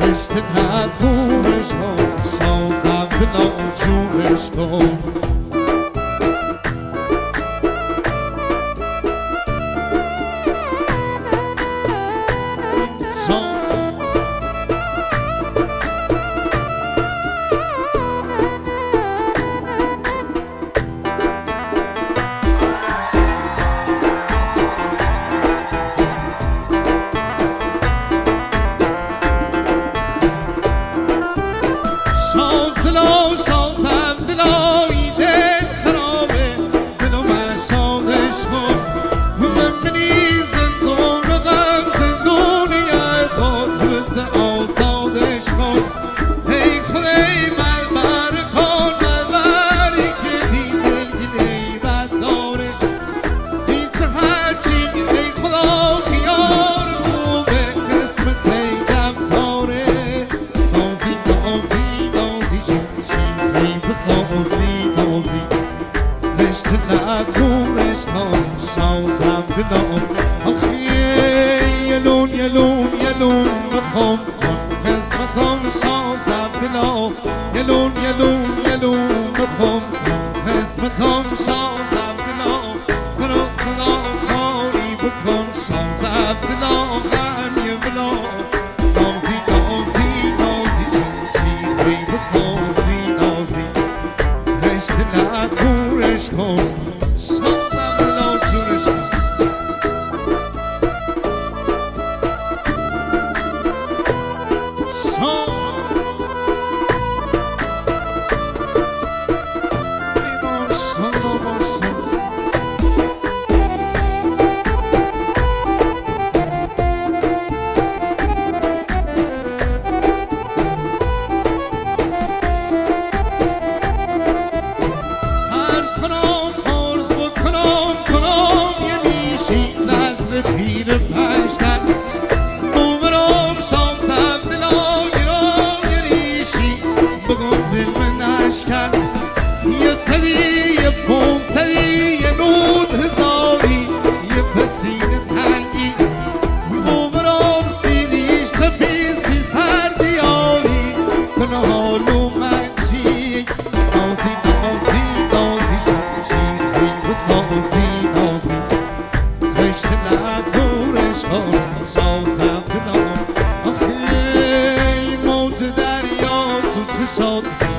رشته نکورش کن سازم دلم جورش کن سازم دلای دل خرابه دلو من سازش کن ببینی زندون غم زندونی خود بز آزادش کن ای خدای من بر کن من بری که دیدل نیبت داره سی چه هرچی ای خدا خیار خوبه قسمت ایدم داره نازی نازی نازی سازی نازی رشته نکورش کن سازم دلم آخی یلون یلون یلون بخوام قسمتم سازم دلم یلون یلون یلون بخوام قسمتم سازم دلم برو خدا کاری بکن سازم دلم من یه بلا نازی نازی نازی چی بسازی رشته نکورش کن سازم دلم جورش کن نظر پیر پشتن بومرم سازم دلای را ریشی بگم دل من نشکن یه صدی یه پون صدی یه نود هزاری یه پسین تنگی بومرم سینیش سپیسی سردیاری کنه حالو من چی نازی نازی نازی چی بسازی نازی رشته نکورش کن سازم دلم آخی موج دریا تو چشات